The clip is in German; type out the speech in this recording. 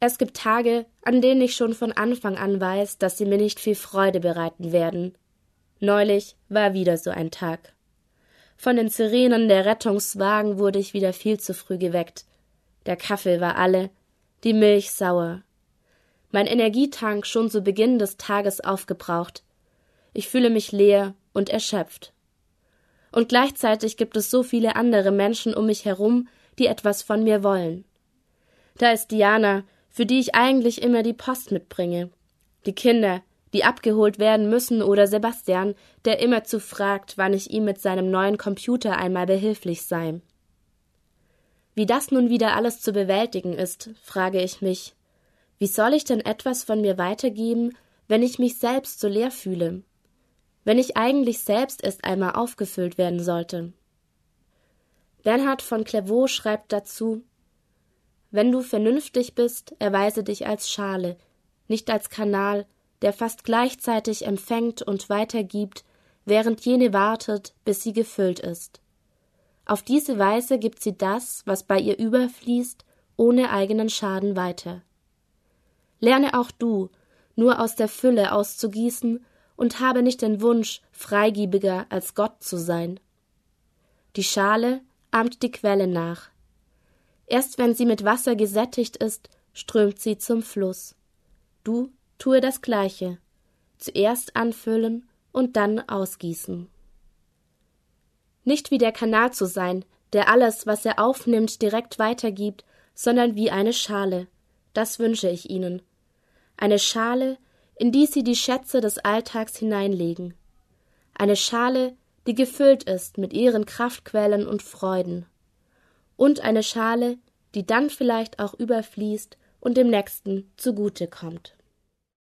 Es gibt Tage, an denen ich schon von Anfang an weiß, dass sie mir nicht viel Freude bereiten werden. Neulich war wieder so ein Tag. Von den Sirenen der Rettungswagen wurde ich wieder viel zu früh geweckt. Der Kaffee war alle, die Milch sauer. Mein Energietank schon zu Beginn des Tages aufgebraucht. Ich fühle mich leer und erschöpft. Und gleichzeitig gibt es so viele andere Menschen um mich herum, die etwas von mir wollen. Da ist Diana, für die ich eigentlich immer die Post mitbringe. Die Kinder, die abgeholt werden müssen, oder Sebastian, der immerzu fragt, wann ich ihm mit seinem neuen Computer einmal behilflich sei. Wie das nun wieder alles zu bewältigen ist, frage ich mich. Wie soll ich denn etwas von mir weitergeben, wenn ich mich selbst so leer fühle? Wenn ich eigentlich selbst erst einmal aufgefüllt werden sollte? Bernhard von Clairvaux schreibt dazu: Wenn du vernünftig bist, erweise dich als Schale, nicht als Kanal, der fast gleichzeitig empfängt und weitergibt, während jene wartet, bis sie gefüllt ist. Auf diese Weise gibt sie das, was bei ihr überfließt, ohne eigenen Schaden weiter. Lerne auch du, nur aus der Fülle auszugießen, und habe nicht den Wunsch, freigebiger als Gott zu sein. Die Schale ahmt die Quelle nach. Erst wenn sie mit Wasser gesättigt ist, strömt sie zum Fluss. Du tue das Gleiche. Zuerst anfüllen und dann ausgießen. Nicht wie der Kanal zu sein, der alles, was er aufnimmt, direkt weitergibt, sondern wie eine Schale. Das wünsche ich Ihnen. Eine Schale, in die Sie die Schätze des Alltags hineinlegen. Eine Schale, die gefüllt ist mit Ihren Kraftquellen und Freuden. Und eine Schale, die dann vielleicht auch überfließt und dem Nächsten zugute kommt.